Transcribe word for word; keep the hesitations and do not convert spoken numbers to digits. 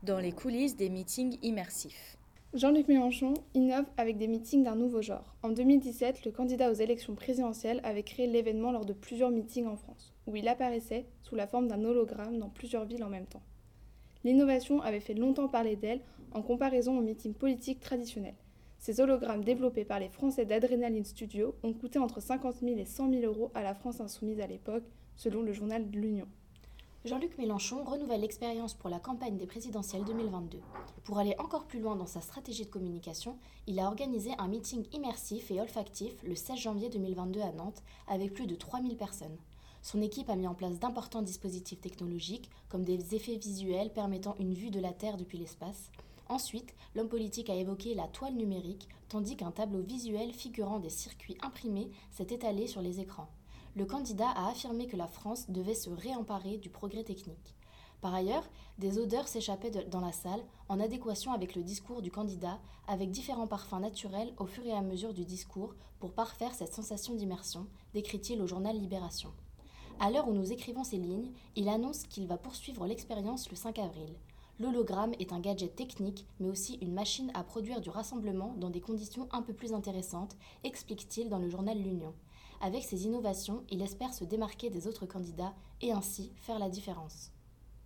dans les coulisses des meetings immersifs. Jean-Luc Mélenchon innove avec des meetings d'un nouveau genre. En deux mille dix-sept, le candidat aux élections présidentielles avait créé l'événement lors de plusieurs meetings en France, où il apparaissait sous la forme d'un hologramme dans plusieurs villes en même temps. L'innovation avait fait longtemps parler d'elle en comparaison aux meetings politiques traditionnels. Ces hologrammes développés par les Français d'Adrenaline Studio ont coûté entre cinquante mille et cent mille euros à la France insoumise à l'époque, selon le journal de l'Union. Jean-Luc Mélenchon renouvelle l'expérience pour la campagne des présidentielles deux mille vingt-deux. Pour aller encore plus loin dans sa stratégie de communication, il a organisé un meeting immersif et olfactif le seize janvier deux mille vingt-deux à Nantes avec plus de trois mille personnes. Son équipe a mis en place d'importants dispositifs technologiques, comme des effets visuels permettant une vue de la Terre depuis l'espace. Ensuite, l'homme politique a évoqué la toile numérique, tandis qu'un tableau visuel figurant des circuits imprimés s'est étalé sur les écrans. Le candidat a affirmé que la France devait se réemparer du progrès technique. Par ailleurs, des odeurs s'échappaient de, dans la salle, en adéquation avec le discours du candidat, avec différents parfums naturels au fur et à mesure du discours pour parfaire cette sensation d'immersion, décrit-il au journal Libération. À l'heure où nous écrivons ces lignes, il annonce qu'il va poursuivre l'expérience le cinq avril. L'hologramme est un gadget technique, mais aussi une machine à produire du rassemblement dans des conditions un peu plus intéressantes, explique-t-il dans le journal L'Union. Avec ces innovations, il espère se démarquer des autres candidats et ainsi faire la différence.